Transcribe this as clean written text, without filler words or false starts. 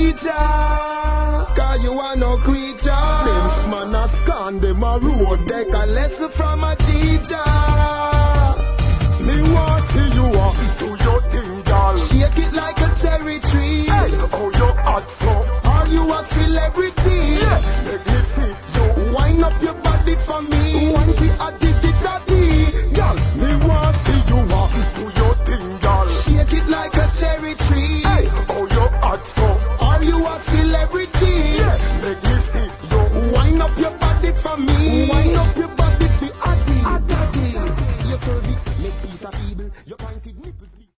teacher, cause you are no creature. Them man a scan, them a road deck a lesson from a teacher. Me want see you do your thing, girl. Shake it like a cherry tree. Hey, oh you hot so. Are you a celebrity?